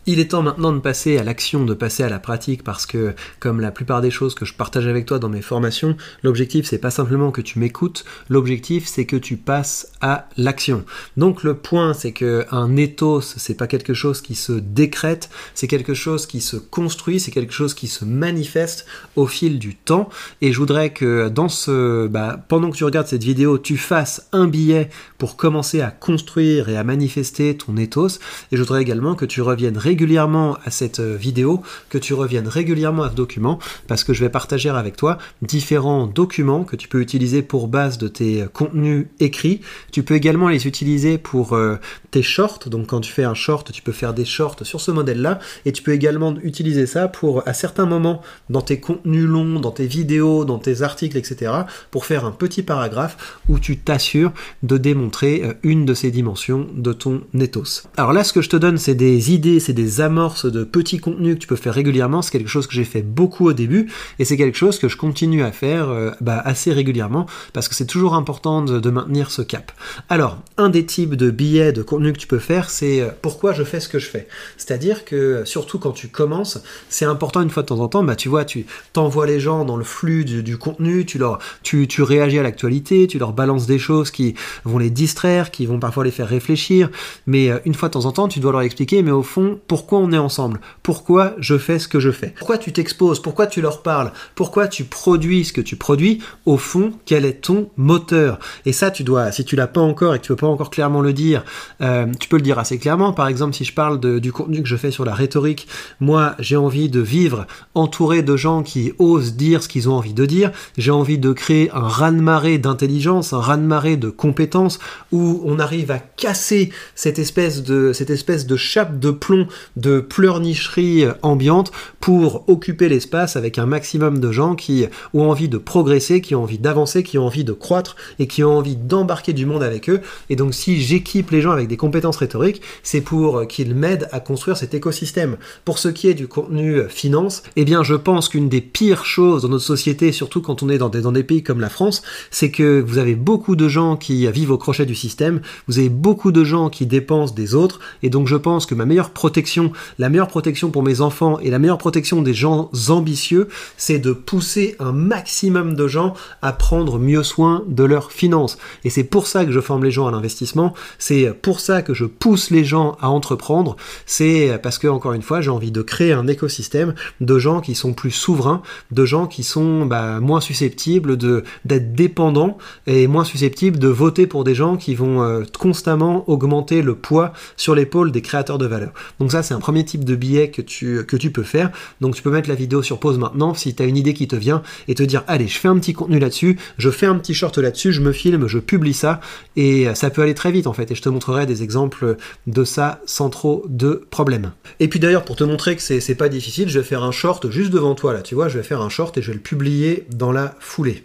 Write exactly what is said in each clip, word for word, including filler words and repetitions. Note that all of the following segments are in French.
Il est temps maintenant de passer à l'action, de passer à la pratique, parce que, comme la plupart des choses que je partage avec toi dans mes formations, l'objectif c'est pas simplement que tu m'écoutes, l'objectif c'est que tu passes à l'action. Donc le point c'est que un ethos, c'est pas quelque chose qui se décrète, c'est quelque chose qui se construit, c'est quelque chose qui se manifeste au fil du temps, et je voudrais que dans ce, bah, pendant que tu regardes cette vidéo, tu fasses un billet pour commencer à construire et à manifester ton ethos, et je voudrais également que tu reviennes régulièrement régulièrement à cette vidéo, que tu reviennes régulièrement à ce document, parce que je vais partager avec toi différents documents que tu peux utiliser pour base de tes contenus écrits. Tu peux également les utiliser pour euh, tes shorts, donc quand tu fais un short, tu peux faire des shorts sur ce modèle-là, et tu peux également utiliser ça pour, à certains moments, dans tes contenus longs, dans tes vidéos, dans tes articles, et cetera, pour faire un petit paragraphe où tu t'assures de démontrer euh, une de ces dimensions de ton ethos. Alors là, ce que je te donne, c'est des idées, c'est des amorces de petits contenus que tu peux faire régulièrement. C'est quelque chose que j'ai fait beaucoup au début et c'est quelque chose que je continue à faire euh, bah, assez régulièrement parce que c'est toujours important de, de maintenir ce cap. Alors, un des types de billets de contenu que tu peux faire, c'est euh, pourquoi je fais ce que je fais. C'est-à-dire que, surtout quand tu commences, c'est important une fois de temps en temps, bah, tu vois, tu t'envoies les gens dans le flux du, du contenu, tu, leur, tu, tu réagis à l'actualité, tu leur balances des choses qui vont les distraire, qui vont parfois les faire réfléchir, mais euh, une fois de temps en temps, tu dois leur expliquer, mais au fond, pourquoi on est ensemble, pourquoi je fais ce que je fais, pourquoi tu t'exposes, pourquoi tu leur parles, pourquoi tu produis ce que tu produis, au fond, quel est ton moteur. Et ça, tu dois, si tu l'as pas encore et que tu peux pas encore clairement le dire, euh, tu peux le dire assez clairement. Par exemple, si je parle de, du contenu que je fais sur la rhétorique, moi, j'ai envie de vivre entouré de gens qui osent dire ce qu'ils ont envie de dire, j'ai envie de créer un raz-de-marée d'intelligence, un raz-de-marée de compétences, où on arrive à casser cette espèce de, cette espèce de chape de plomb de pleurnicherie ambiante pour occuper l'espace avec un maximum de gens qui ont envie de progresser, qui ont envie d'avancer, qui ont envie de croître et qui ont envie d'embarquer du monde avec eux. Et donc si j'équipe les gens avec des compétences rhétoriques, c'est pour qu'ils m'aident à construire cet écosystème. Pour ce qui est du contenu finance, eh bien je pense qu'une des pires choses dans notre société, surtout quand on est dans des, dans des pays comme la France, c'est que vous avez beaucoup de gens qui vivent au crochet du système, vous avez beaucoup de gens qui dépensent des autres, et donc je pense que ma meilleure protection, la meilleure protection pour mes enfants et la meilleure protection des gens ambitieux, c'est de pousser un maximum de gens à prendre mieux soin de leurs finances. Et c'est pour ça que je forme les gens à l'investissement, c'est pour ça que je pousse les gens à entreprendre, c'est parce que, encore une fois, j'ai envie de créer un écosystème de gens qui sont plus souverains, de gens qui sont bah, moins susceptibles de, d'être dépendants et moins susceptibles de voter pour des gens qui vont euh, constamment augmenter le poids sur l'épaule des créateurs de valeur. Donc ça, c'est un premier type de billet que tu, que tu peux faire. Donc tu peux mettre la vidéo sur pause maintenant si tu as une idée qui te vient et te dire, allez, je fais un petit contenu là-dessus, je fais un petit short là-dessus, je me filme, je publie ça, et ça peut aller très vite en fait, et je te montrerai des exemples de ça sans trop de problèmes. Et puis d'ailleurs, pour te montrer que c'est, c'est pas difficile, je vais faire un short juste devant toi là, tu vois, je vais faire un short et je vais le publier dans la foulée.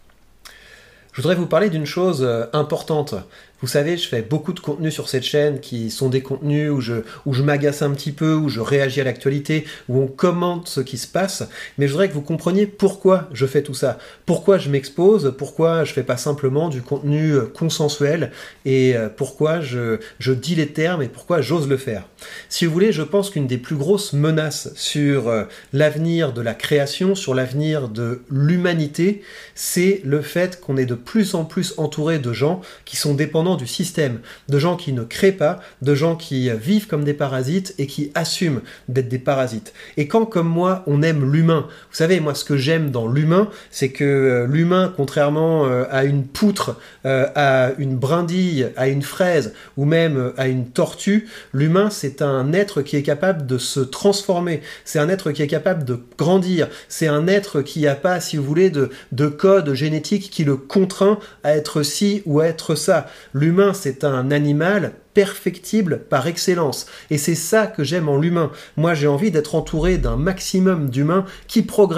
Je voudrais vous parler d'une chose importante. Vous savez, je fais beaucoup de contenus sur cette chaîne qui sont des contenus où je, où je m'agace un petit peu, où je réagis à l'actualité, où on commente ce qui se passe, mais je voudrais que vous compreniez pourquoi je fais tout ça, pourquoi je m'expose, pourquoi je fais pas simplement du contenu consensuel, et pourquoi je, je dis les termes et pourquoi j'ose le faire. Si vous voulez, je pense qu'une des plus grosses menaces sur l'avenir de la création, sur l'avenir de l'humanité, c'est le fait qu'on est de plus en plus entouré de gens qui sont dépendants du système, de gens qui ne créent pas, de gens qui vivent comme des parasites et qui assument d'être des parasites. Et quand, comme moi, on aime l'humain, vous savez, moi, ce que j'aime dans l'humain, c'est que l'humain, contrairement à une poutre, à une brindille, à une fraise, ou même à une tortue, l'humain, c'est un être qui est capable de se transformer, c'est un être qui est capable de grandir, c'est un être qui n'a pas, si vous voulez, de, de code génétique qui le contraint à être ci ou à être ça. L'humain, c'est un animal perfectible par excellence. Et c'est ça que j'aime en l'humain. Moi, j'ai envie d'être entouré d'un maximum d'humains qui progressent,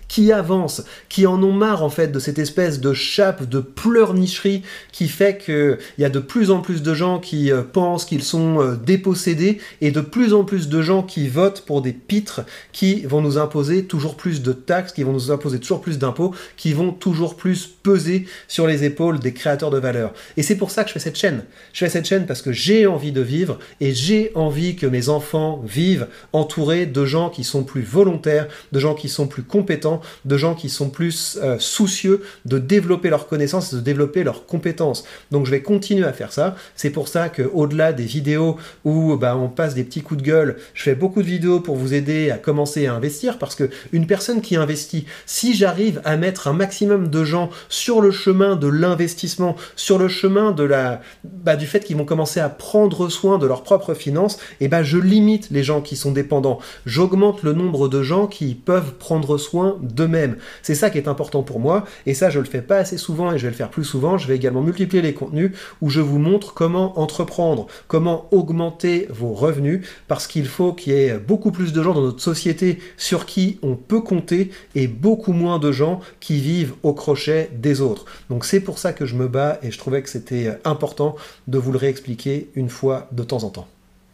qui avancent, qui en ont marre en fait de cette espèce de chape de pleurnicherie qui fait qu'il y a de plus en plus de gens qui euh, pensent qu'ils sont euh, dépossédés et de plus en plus de gens qui votent pour des pitres qui vont nous imposer toujours plus de taxes, qui vont nous imposer toujours plus d'impôts, qui vont toujours plus peser sur les épaules des créateurs de valeur. Et c'est pour ça que je fais cette chaîne. Je fais cette chaîne parce que j'ai envie de vivre et j'ai envie que mes enfants vivent entourés de gens qui sont plus volontaires, de gens qui sont plus compétents, de gens qui sont plus euh, soucieux de développer leurs connaissances, de développer leurs compétences. Donc je vais continuer à faire ça. C'est pour ça qu'au-delà des vidéos où bah, on passe des petits coups de gueule, je fais beaucoup de vidéos pour vous aider à commencer à investir, parce qu'une personne qui investit, si j'arrive à mettre un maximum de gens sur le chemin de l'investissement, sur le chemin de la, bah, du fait qu'ils vont commencer à prendre soin de leurs propres finances, et bah, je limite les gens qui sont dépendants. J'augmente le nombre de gens qui peuvent prendre soin d'eux-mêmes. C'est ça qui est important pour moi, et ça je le fais pas assez souvent et je vais le faire plus souvent. Je vais également multiplier les contenus où je vous montre comment entreprendre, comment augmenter vos revenus, parce qu'il faut qu'il y ait beaucoup plus de gens dans notre société sur qui on peut compter et beaucoup moins de gens qui vivent au crochet des autres. Donc c'est pour ça que je me bats et je trouvais que c'était important de vous le réexpliquer une fois de temps en temps.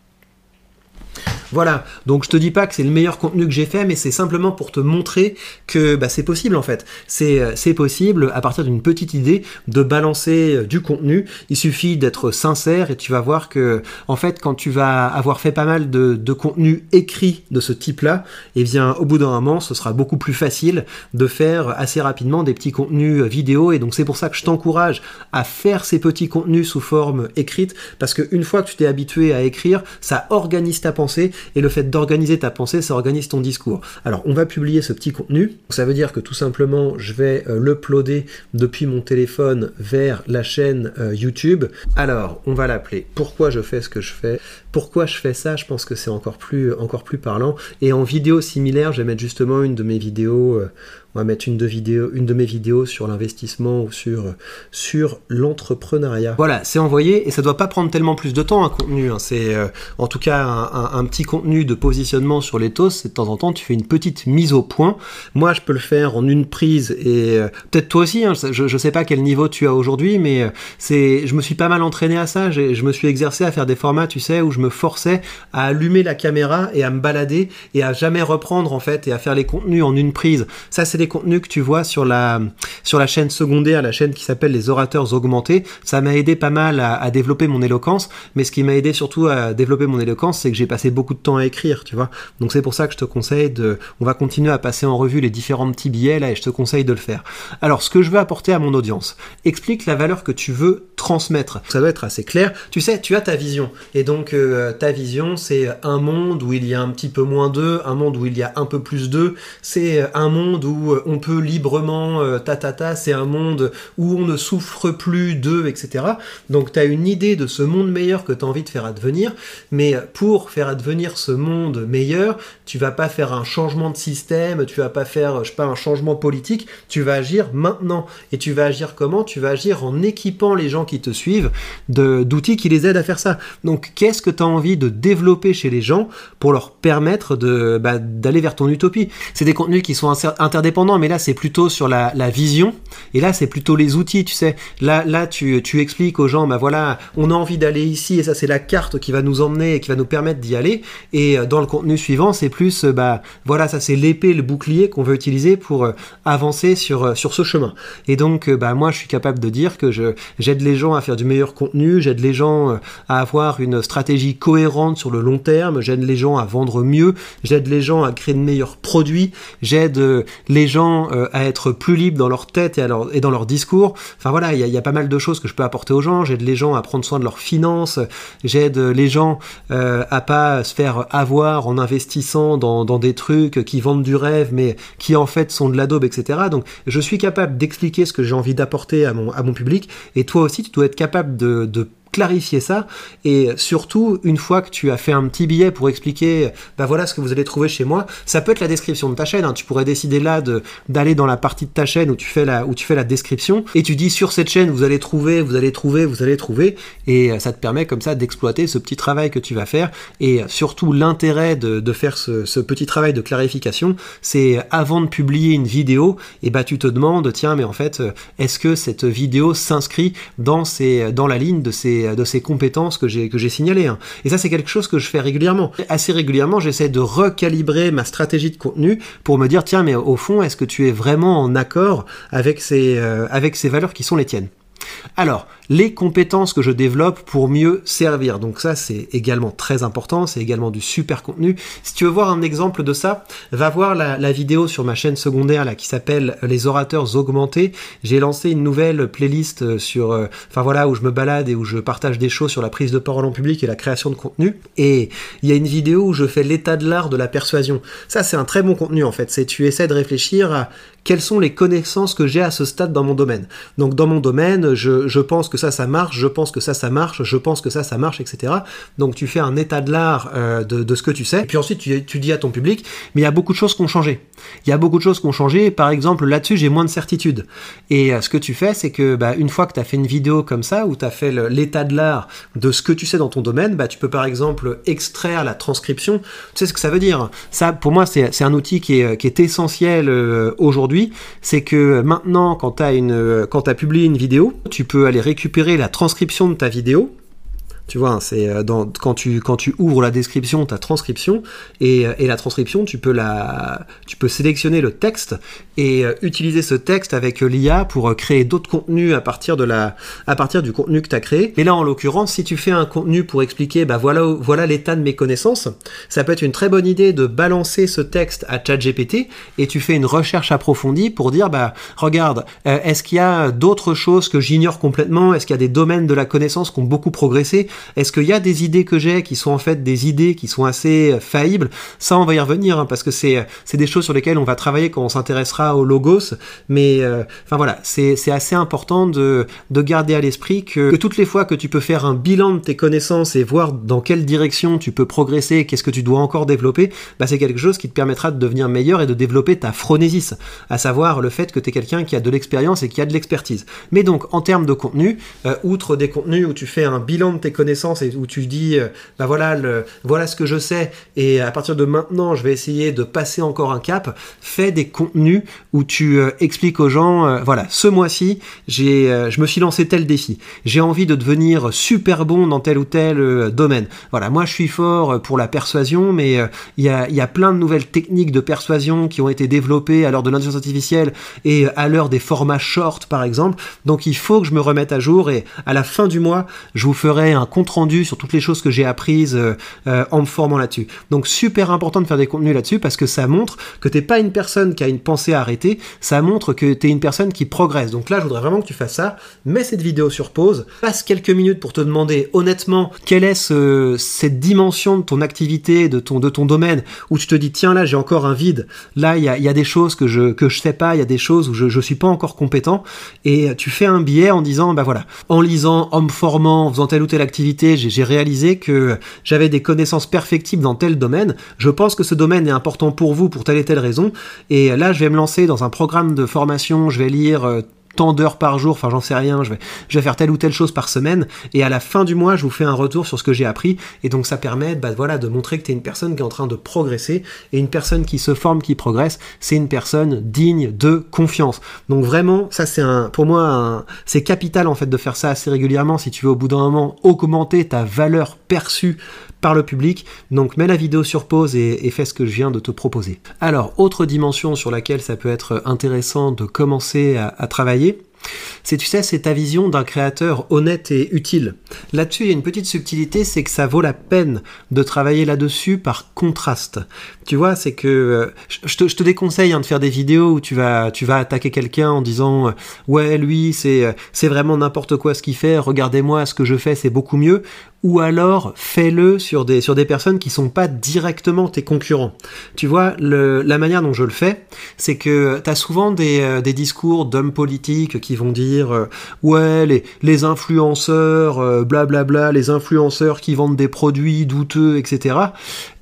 Voilà, donc je te dis pas que c'est le meilleur contenu que j'ai fait, mais c'est simplement pour te montrer que bah, c'est possible en fait. C'est, c'est possible à partir d'une petite idée de balancer du contenu. Il suffit d'être sincère et tu vas voir que en fait quand tu vas avoir fait pas mal de, de contenu écrit de ce type-là, eh bien au bout d'un moment ce sera beaucoup plus facile de faire assez rapidement des petits contenus vidéo, et donc c'est pour ça que je t'encourage à faire ces petits contenus sous forme écrite, parce qu'une fois que tu t'es habitué à écrire, ça organise ta pensée. Et le fait d'organiser ta pensée, ça organise ton discours. Alors, on va publier ce petit contenu. Ça veut dire que tout simplement, je vais euh, l'uploader depuis mon téléphone vers la chaîne euh, YouTube. Alors, on va l'appeler « Pourquoi je fais ce que je fais ?» Pourquoi je fais ça, je pense que c'est encore plus, encore plus parlant. Et en vidéo similaire, je vais mettre justement une de mes vidéos... Euh, on va mettre une de, vidéo, une de mes vidéos sur l'investissement ou sur, sur l'entrepreneuriat. Voilà, c'est envoyé et ça ne doit pas prendre tellement plus de temps un contenu. Hein. C'est euh, en tout cas un, un, un petit contenu de positionnement sur l'ethos. C'est de temps en temps, tu fais une petite mise au point. Moi, je peux le faire en une prise et euh, peut-être toi aussi. Hein, je ne sais pas quel niveau tu as aujourd'hui, mais euh, c'est, je me suis pas mal entraîné à ça. J'ai, je me suis exercé à faire des formats, tu sais, où je me forçais à allumer la caméra et à me balader et à jamais reprendre en fait et à faire les contenus en une prise. Ça, c'est des contenus que tu vois sur la, sur la chaîne secondaire, la chaîne qui s'appelle Les Orateurs Augmentés. Ça m'a aidé pas mal à, à développer mon éloquence, mais ce qui m'a aidé surtout à développer mon éloquence, c'est que j'ai passé beaucoup de temps à écrire, tu vois. Donc c'est pour ça que je te conseille de... On va continuer à passer en revue les différents petits billets là et je te conseille de le faire. Alors, ce que je veux apporter à mon audience, explique la valeur que tu veux transmettre. Ça doit être assez clair. Tu sais, tu as ta vision. Et donc, euh, ta vision, c'est un monde où il y a un petit peu moins d'eux, un monde où il y a un peu plus d'eux. C'est un monde où on peut librement euh, ta ta ta, c'est un monde où on ne souffre plus d'eux, et cetera. Donc tu as une idée de ce monde meilleur que tu as envie de faire advenir, mais pour faire advenir ce monde meilleur, tu vas pas faire un changement de système, tu vas pas faire, je sais pas, un changement politique, tu vas agir maintenant. Et tu vas agir comment? Tu vas agir en équipant les gens qui te suivent de, d'outils qui les aident à faire ça. Donc qu'est-ce que tu as envie de développer chez les gens pour leur permettre de, bah, d'aller vers ton utopie? C'est des contenus qui sont interdépendants, mais là c'est plutôt sur la, la vision, et là c'est plutôt les outils, tu sais. Là, là tu, tu expliques aux gens, bah voilà, on a envie d'aller ici, et ça c'est la carte qui va nous emmener et qui va nous permettre d'y aller, et dans le contenu suivant, c'est plus, bah voilà, ça c'est l'épée, le bouclier qu'on veut utiliser pour euh, avancer sur, euh, sur ce chemin. Et donc, euh, bah moi je suis capable de dire que je, j'aide les gens à faire du meilleur contenu, j'aide les gens euh, à avoir une stratégie cohérente sur le long terme, j'aide les gens à vendre mieux, j'aide les gens à créer de meilleurs produits, j'aide euh, les gens euh, à être plus libres dans leur tête et, à leur, et dans leur discours. Enfin voilà, il y, y a pas mal de choses que je peux apporter aux gens. J'aide les gens à prendre soin de leurs finances, j'aide les gens euh, à pas se faire avoir en investissant dans, dans des trucs qui vendent du rêve mais qui en fait sont de la daube, et cetera. Donc je suis capable d'expliquer ce que j'ai envie d'apporter à mon, à mon public, et toi aussi tu dois être capable de, de clarifier ça, et surtout une fois que tu as fait un petit billet pour expliquer bah voilà ce que vous allez trouver chez moi, ça peut être la description de ta chaîne, hein. Tu pourrais décider là de d'aller dans la partie de ta chaîne où tu fais la où tu fais la description et tu dis sur cette chaîne vous allez trouver vous allez trouver vous allez trouver et ça te permet comme ça d'exploiter ce petit travail que tu vas faire. Et surtout l'intérêt de, de faire ce, ce petit travail de clarification, c'est avant de publier une vidéo, et bah tu te demandes tiens mais en fait est-ce que cette vidéo s'inscrit dans ces dans la ligne de ces de ces compétences que j'ai que j'ai signalées, hein. Et ça c'est quelque chose que je fais régulièrement. Assez régulièrement, j'essaie de recalibrer ma stratégie de contenu pour me dire tiens mais au fond est-ce que tu es vraiment en accord avec ces euh, avec ces valeurs qui sont les tiennes. Alors, les compétences que je développe pour mieux servir. Donc ça, c'est également très important, c'est également du super contenu. Si tu veux voir un exemple de ça, va voir la, la vidéo sur ma chaîne secondaire là qui s'appelle Les orateurs augmentés. J'ai lancé une nouvelle playlist sur, euh, enfin voilà, où je me balade et où je partage des choses sur la prise de parole en public et la création de contenu. Et il y a une vidéo où je fais l'état de l'art de la persuasion. Ça, c'est un très bon contenu en fait. C'est tu essaies de réfléchir à quelles sont les connaissances que j'ai à ce stade dans mon domaine. Donc dans mon domaine, je, je pense que ça, ça marche, je pense que ça, ça marche, je pense que ça, ça marche, et cetera. Donc tu fais un état de l'art euh, de, de ce que tu sais. Et puis ensuite, tu, tu dis à ton public, mais il y a beaucoup de choses qui ont changé. Il y a beaucoup de choses qui ont changé. Par exemple, là-dessus, j'ai moins de certitude. Et euh, ce que tu fais, c'est que bah, une fois que tu as fait une vidéo comme ça, où tu as fait le, l'état de l'art de ce que tu sais dans ton domaine, bah, tu peux par exemple extraire la transcription. Tu sais ce que ça veut dire. Ça, pour moi, c'est, c'est un outil qui est, qui est essentiel euh, aujourd'hui. C'est que maintenant, quand tu as une, quand tu as publié une vidéo, tu peux aller récupérer la transcription de ta vidéo. Tu vois, c'est dans, quand tu quand tu ouvres la description, ta transcription et, et la transcription, tu peux la tu peux sélectionner le texte et euh, utiliser ce texte avec l'I A pour créer d'autres contenus à partir de la à partir du contenu que tu as créé. Et là, en l'occurrence, si tu fais un contenu pour expliquer, bah voilà voilà l'état de mes connaissances, ça peut être une très bonne idée de balancer ce texte à ChatGPT et tu fais une recherche approfondie pour dire bah regarde, euh, est-ce qu'il y a d'autres choses que j'ignore complètement? Est-ce qu'il y a des domaines de la connaissance qui ont beaucoup progressé? Est-ce qu'il y a des idées que j'ai qui sont en fait des idées qui sont assez faillibles? Ça, on va y revenir, hein, parce que c'est, c'est des choses sur lesquelles on va travailler quand on s'intéressera au logos. Mais euh, enfin voilà, c'est, c'est assez important de, de garder à l'esprit que, que toutes les fois que tu peux faire un bilan de tes connaissances et voir dans quelle direction tu peux progresser, qu'est-ce que tu dois encore développer, bah c'est quelque chose qui te permettra de devenir meilleur et de développer ta phronésis, à savoir le fait que tu es quelqu'un qui a de l'expérience et qui a de l'expertise. Mais donc, en termes de contenu, euh, outre des contenus où tu fais un bilan de tes connaissances et où tu dis euh, bah voilà le, voilà ce que je sais et à partir de maintenant je vais essayer de passer encore un cap, fais des contenus où tu euh, expliques aux gens euh, voilà ce mois-ci j'ai euh, je me suis lancé tel défi, j'ai envie de devenir super bon dans tel ou tel euh, domaine. Voilà, moi je suis fort pour la persuasion, mais il euh, y a il y a plein de nouvelles techniques de persuasion qui ont été développées à l'heure de l'intelligence artificielle et à l'heure des formats short par exemple. Donc il faut que je me remette à jour et à la fin du mois je vous ferai un compte rendu sur toutes les choses que j'ai apprises euh, euh, en me formant là-dessus. Donc super important de faire des contenus là-dessus parce que ça montre que t'es pas une personne qui a une pensée arrêtée, ça montre que t'es une personne qui progresse. Donc là, je voudrais vraiment que tu fasses ça, mets cette vidéo sur pause, passe quelques minutes pour te demander honnêtement quelle est ce, cette dimension de ton activité, de ton, de ton domaine, où tu te dis tiens là j'ai encore un vide, là il y a, y a des choses que je, que je sais pas, il y a des choses où je, je suis pas encore compétent, et tu fais un billet en disant bah voilà, en lisant, en me formant, en faisant telle ou telle activité, J'ai, j'ai réalisé que j'avais des connaissances perfectibles dans tel domaine. Je pense que ce domaine est important pour vous pour telle et telle raison. Et là, je vais me lancer dans un programme de formation. Je vais lire euh, tant d'heures par jour, enfin j'en sais rien, je vais, je vais faire telle ou telle chose par semaine, et à la fin du mois, je vous fais un retour sur ce que j'ai appris, et donc ça permet bah, voilà, de montrer que tu es une personne qui est en train de progresser, et une personne qui se forme, qui progresse, c'est une personne digne de confiance. Donc vraiment, ça c'est un, pour moi, un, c'est capital en fait de faire ça assez régulièrement si tu veux au bout d'un moment augmenter ta valeur perçue par le public. Donc mets la vidéo sur pause et, et fais ce que je viens de te proposer. Alors, autre dimension sur laquelle ça peut être intéressant de commencer à, à travailler, c'est, tu sais, c'est ta vision d'un créateur honnête et utile. Là-dessus, il y a une petite subtilité, c'est que ça vaut la peine de travailler là-dessus par contraste. Tu vois, c'est que euh, je, te, je te déconseille hein, de faire des vidéos où tu vas, tu vas attaquer quelqu'un en disant euh, ouais, lui, c'est, c'est vraiment n'importe quoi ce qu'il fait, regardez-moi, ce que je fais, c'est beaucoup mieux. ou alors fais-le sur des, sur des personnes qui sont pas directement tes concurrents. Tu vois, le, la manière dont je le fais, c'est que t'as souvent des, euh, des discours d'hommes politiques qui vont dire euh, ouais, les, les influenceurs, euh, blablabla, les influenceurs qui vendent des produits douteux, et cetera.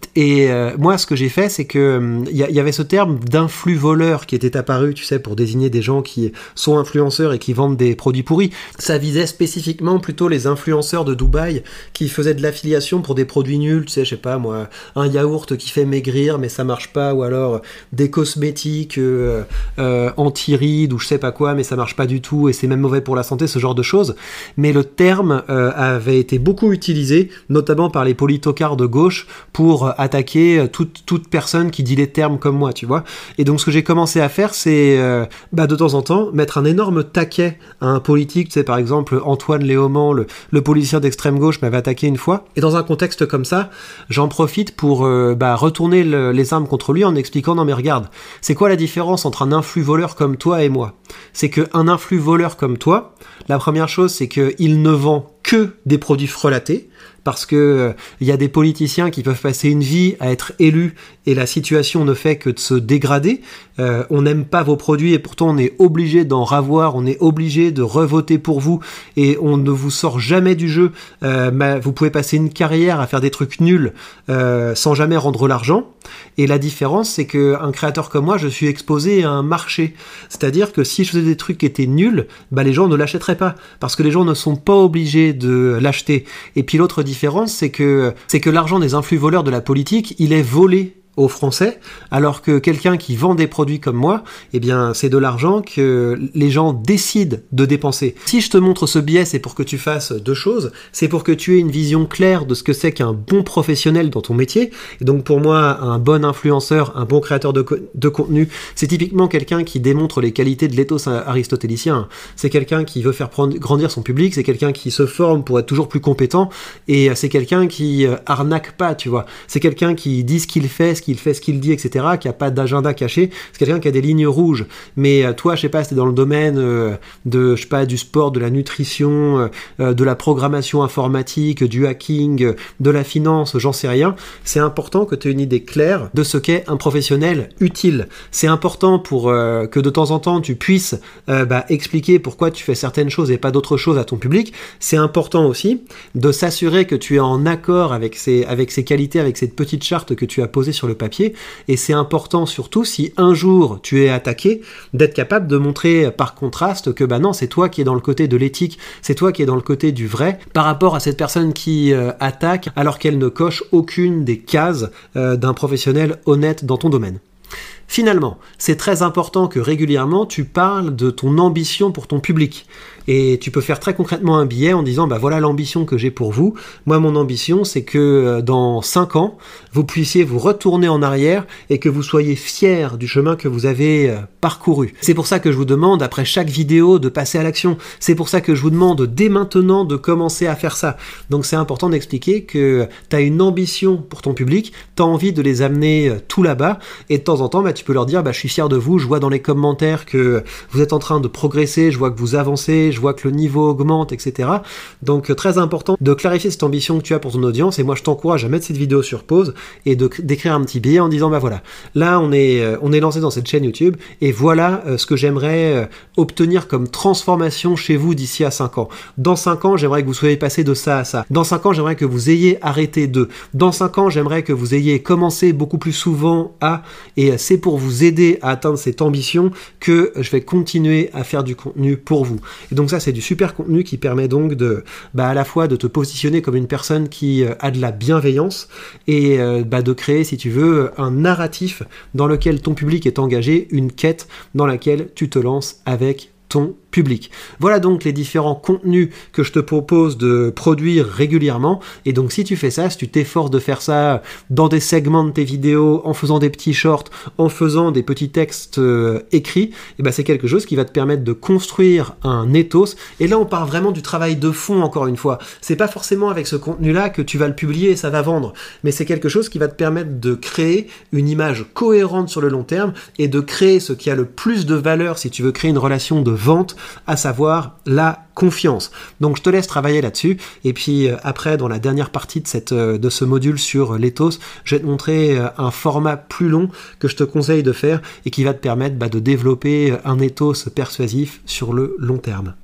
Et euh, moi, ce que j'ai fait, c'est que il y, y avait ce terme d'influx voleur qui était apparu, tu sais, pour désigner des gens qui sont influenceurs et qui vendent des produits pourris. Ça visait spécifiquement plutôt les influenceurs de Dubaï qui faisaient de l'affiliation pour des produits nuls, tu sais, je sais pas moi, un yaourt qui fait maigrir mais ça marche pas, ou alors des cosmétiques euh, euh, anti-rides ou je sais pas quoi mais ça marche pas du tout et c'est même mauvais pour la santé, ce genre de choses. Mais le terme euh, avait été beaucoup utilisé, notamment par les politocards de gauche, pour attaquer toute, toute personne qui dit les termes comme moi, tu vois. Et donc ce que j'ai commencé à faire, c'est euh, bah, de temps en temps mettre un énorme taquet à un politique, tu sais, par exemple Antoine Léaumont, le, le policier d'extrême gauche, m'avait attaqué une fois. Et dans un contexte comme ça, j'en profite pour euh, bah, retourner le, les armes contre lui en expliquant, non mais regarde, c'est quoi la différence entre un influx voleur comme toi et moi? C'est qu'un influx voleur comme toi, la première chose, c'est qu'il ne vend que des produits frelatés, parce que euh, y a des politiciens qui peuvent passer une vie à être élus et la situation ne fait que de se dégrader. Euh, on n'aime pas vos produits et pourtant on est obligé d'en ravoir, on est obligé de revoter pour vous et on ne vous sort jamais du jeu. Euh, bah, vous pouvez passer une carrière à faire des trucs nuls euh, sans jamais rendre l'argent. Et la différence, c'est qu'un créateur comme moi, je suis exposé à un marché. C'est-à-dire que si je faisais des trucs qui étaient nuls, bah, les gens ne l'achèteraient pas parce que les gens ne sont pas obligés de l'acheter. Et puis l'autre différence, c'est que, c'est que l'argent des influx voleurs de la politique, il est volé aux Français, alors que quelqu'un qui vend des produits comme moi, eh bien, c'est de l'argent que les gens décident de dépenser. Si je te montre ce biais, c'est pour que tu fasses deux choses. C'est pour que tu aies une vision claire de ce que c'est qu'un bon professionnel dans ton métier. Et donc, pour moi, un bon influenceur, un bon créateur de, co- de contenu, c'est typiquement quelqu'un qui démontre les qualités de l'éthos aristotélicien. C'est quelqu'un qui veut faire prendre, grandir son public, c'est quelqu'un qui se forme pour être toujours plus compétent, et c'est quelqu'un qui euh, arnaque pas, tu vois. C'est quelqu'un qui dit ce qu'il fait, ce qu'il fait, ce qu'il dit, et cetera, qui a pas d'agenda caché. C'est quelqu'un qui a des lignes rouges. Mais euh, toi, je sais pas, si t'es dans le domaine euh, de, je sais pas, du sport, de la nutrition, euh, de la programmation informatique, du hacking, euh, de la finance, j'en sais rien. C'est important que tu aies une idée claire de ce qu'est un professionnel utile. C'est important pour euh, que de temps en temps, tu puisses euh, bah, expliquer pourquoi tu fais certaines choses et pas d'autres choses à ton public. C'est important aussi de s'assurer que tu es en accord avec ces, avec ces qualités, avec cette petite charte que tu as posée sur le papier, et c'est important surtout si un jour tu es attaqué, d'être capable de montrer par contraste que bah non, c'est toi qui es dans le côté de l'éthique, c'est toi qui es dans le côté du vrai, par rapport à cette personne qui euh, attaque alors qu'elle ne coche aucune des cases euh, d'un professionnel honnête dans ton domaine. Finalement, c'est très important que régulièrement tu parles de ton ambition pour ton public. Et tu peux faire très concrètement un billet en disant bah voilà l'ambition que j'ai pour vous. Moi, mon ambition, c'est que dans cinq ans, vous puissiez vous retourner en arrière et que vous soyez fiers du chemin que vous avez parcouru. C'est pour ça que je vous demande, après chaque vidéo, de passer à l'action. C'est pour ça que je vous demande dès maintenant de commencer à faire ça. Donc c'est important d'expliquer que tu as une ambition pour ton public, tu as envie de les amener tout là-bas, et de temps en temps, bah, tu peux leur dire bah, je suis fier de vous, je vois dans les commentaires que vous êtes en train de progresser, je vois que vous avancez, je vois que le niveau augmente, et cetera. Donc très important de clarifier cette ambition que tu as pour ton audience, et moi je t'encourage à mettre cette vidéo sur pause et de, d'écrire un petit billet en disant bah voilà, là on est, on est lancé dans cette chaîne YouTube, et voilà euh, ce que j'aimerais euh, obtenir comme transformation chez vous d'ici à cinq ans. Dans cinq ans, j'aimerais que vous soyez passé de ça à ça. Dans cinq ans, j'aimerais que vous ayez arrêté de. Dans cinq ans, j'aimerais que vous ayez commencé beaucoup plus souvent à, et c'est pour vous aider à atteindre cette ambition que je vais continuer à faire du contenu pour vous. Et donc ça, c'est du super contenu qui permet donc de, bah, à la fois de te positionner comme une personne qui euh, a de la bienveillance, et euh, bah, de créer, si tu veux, un narratif dans lequel ton public est engagé, une quête dans laquelle tu te lances avec ton public. Voilà donc les différents contenus que je te propose de produire régulièrement, et donc si tu fais ça, si tu t'efforces de faire ça dans des segments de tes vidéos, en faisant des petits shorts, en faisant des petits textes euh, écrits, et ben c'est quelque chose qui va te permettre de construire un ethos. Et là on part vraiment du travail de fond, encore une fois. C'est pas forcément avec ce contenu-là que tu vas le publier et ça va vendre, mais c'est quelque chose qui va te permettre de créer une image cohérente sur le long terme et de créer ce qui a le plus de valeur si tu veux créer une relation de vente à savoir la confiance. Donc je te laisse travailler là-dessus, et puis euh, après, dans la dernière partie de, cette, euh, de ce module sur l'éthos, je vais te montrer euh, un format plus long que je te conseille de faire et qui va te permettre bah, de développer un éthos persuasif sur le long terme.